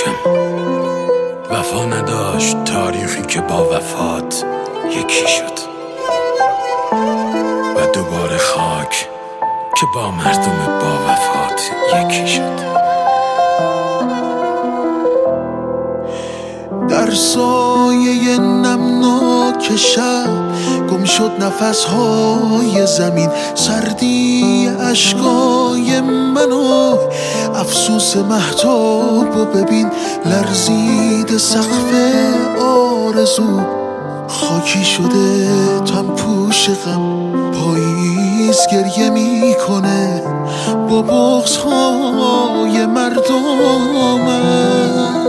خاکم وفا نداشت تاریخی که با وفات یکی شد و دوباره خاک که با مردم با وفات یکی شد. در سایه نمناک شب گم شد نفسهای زمین، سردی اشکای منو افسوس مهتاب و ببین، لرزید سقف آرزو خاکی شده تن پوش غم، پاییز گریه میکنه با بغض‌های مردمم.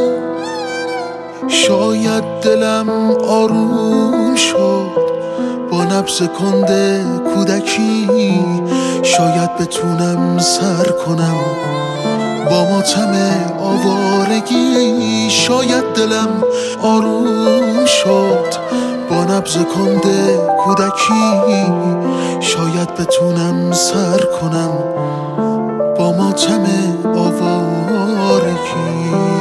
شاید دلم آروم شد با نبض کنده کودکی، شاید بتونم سر کنم با ماتم آوارگی. شاید دلم آروم شد با نبض کنده کودکی، شاید بتونم سر کنم با ماتم آوارگی.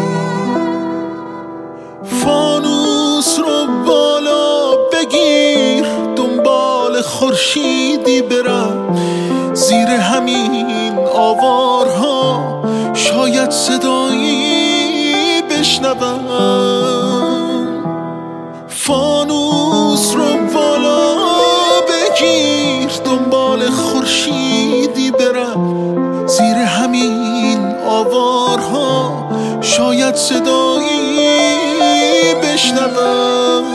فانوس رو بالا بگیر دنبال خورشیدی برم، زیر همین آوارها شاید صدایی بشنوم. فانوس رو بالا بگیر دنبال خورشیدی برم، زیر همین آوارها شاید صدایی بشنوم.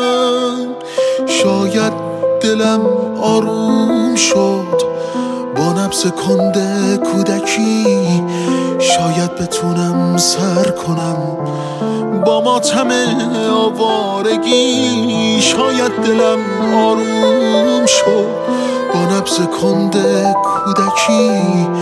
شاید دلم آروم شد با نبض کنده کودکی، شاید بتونم سر کنم با ماتم آوارگی. شاید دلم آروم شد با نبض کنده کودکی،